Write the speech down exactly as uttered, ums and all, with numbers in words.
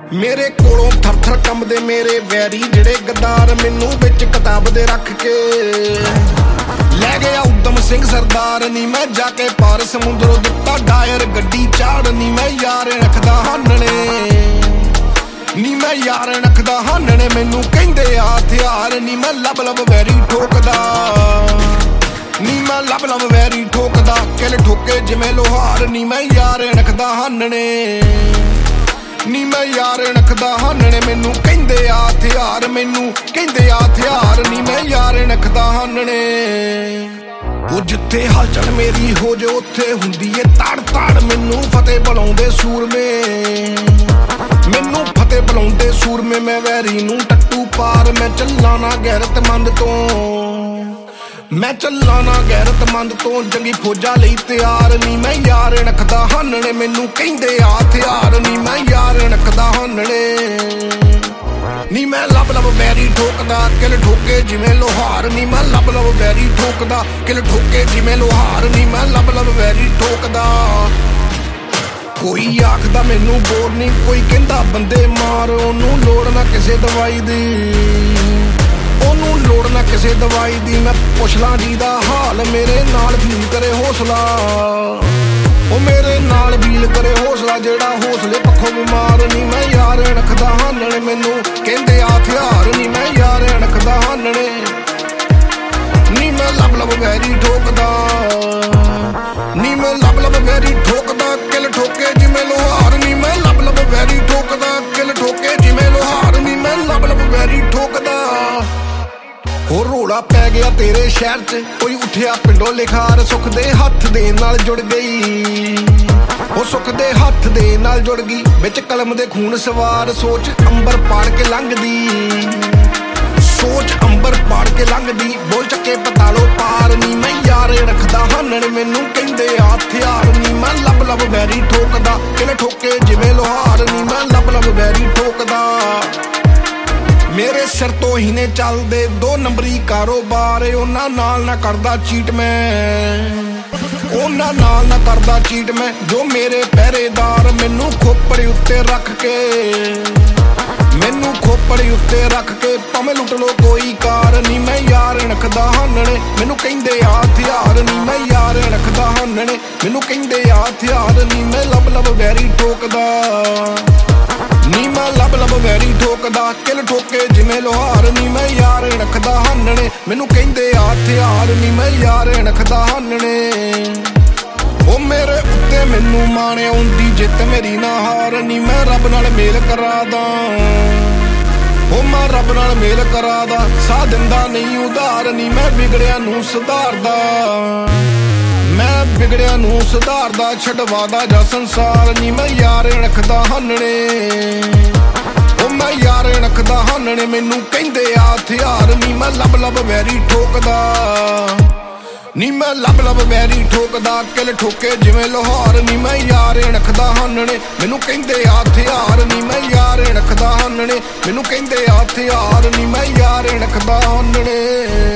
मेरे कोलों थर थर कंबदे मेरे वैरी जिहड़े गद्दार मैनू विच किताब दे रख के लै गया उधम सिंह सरदार नी मैं जाके पार समुद्रों दिता डायर गड्डी चाड़ नी मैं यार रखदा हानने नी मैं यार रखदा हानने मैनू कहंदे आ हथियार नी मैं लब लब वैरी ठोकदा नी मैं लब लब वैरी ठोकदा किल ठोके जिवें लोहार नी मैं यार रखदा हानने नी मैं यार रखदा हानने मैनू कहंदे आ हथियार मैनू कहंदे आ हथियार नी मैं यार रखदा हानने वो जिथे हलचल मेरी हो जे उत्थे हुंदी ए ताड़ ताड़ मैनू फतेह बुलाउंदे सूरमे मैनू फतेह बुलाउंदे सूरमे मैं वैरी नू टट्टू पार मैं चल्ला ना गैरतमंद तो मैं चल्ला ना गैरतमंद तो जंगी फौजा लई तैयार नी मैं यार रखदा हानने मैनू कहंदे आ हथियार नी मैं यार रखदा हानने नी मैं लब लब वैरी ठोकदा किल ठोके जिवें लोहार नी मैं लब लब वैरी ठोकदा किल ठोके जिवें लोहार नी मैं लब लब वैरी ठोकदा कोई आखदा मैनू बोल नी कोई कहंदा बंदे मार ओनू लोड़ ना किसे दवाई दी ओनू लोड़ ना किसे दवाई दी मैं पुछ ला जी दा हाल मेरे नाल फील करे हौसला ओ मेरे नाल फील करे हौसला जेड़ा हौसले पक्खों बीमार नी मैं यार रखदा हानने मैनू कहंदे आ हथियार नी मैं यार रखदा हानने नी मैं लब लब वैरी ठोकदा नी मैं लब लब वैरी ठोकदा किल ठोके जिवें लोहार नी मैं लब लब वैरी ठोकदा किल ठोके जिवें लोहार नी मैं लब लब वैरी ठोकदा हो रोड़ा पै गया तेरे शहर च कोई उठिया पिंडों लिखार सुख दे हथ दे नाल जुड़ गई हो सुख दे हथ दे नाल जुड़ गई विच कलम दे खून सवार सोच अंबर पाड़ के लंघदी सोच अंबर पाड़ के लंघदी बोल चक्के पतालो पार नी मैं यार रखदा हानने मैनू कहंदे आ हथियार नी मैं लब लब वैरी ठोकदा किल ठोके जिवें लोहार नी मैं लब लब वैरी ठोकदा मेरे सिर तो ही ने चलदे दो नंबरी कारोबार उन्हां नाल ना करदा चीट मैं उन्हां नाल ना करदा चीट मैं जो मेरे पहरेदार मैनू खोपड़ी उत्ते रख के मैनू खोपड़ी उत्ते रख के भावें लुट लो कोई कार नी मैं यार रखदा हानने मैनू कहंदे आ हथियार नी मैं यार रखदा हानने मैनू कहंदे आ हथियार नी मैं लब लब वैरी ठोकदा नी मैं लब लब वैरी ठोकदा किल ठोके जिवें लोहार नी मैं यार रखदा हानने मैनू कहंदे आ हथियार नी मैं यार रखदा हानने ओ मेरे उत्ते मैनू माण आउंदी जित मेरी ना हार नी मैं रब नाल मेल करादा ओ मैं रब नाल मेल करादा साह दिंदा नहीं उधार नी मैं बिगड़िया नू सुधारदा मैं बिगड़िया नू सुधारदा छडवादा जा संसार नी मैं यार रखदा हानने ओ मैं यार रखदा हानने मैनू कहंदे आ हथियार नी मैं लब लब वैरी ठोकदा नी मैं लब लब वैरी ठोकदा किल ठोके जिवें लोहार नी मैं यार रखदा हानने मैनू कहंदे आ हथियार नी मैं यार रखदा हानने मैनू कहंदे आ हथियार नी मैं यार रखदा हानने।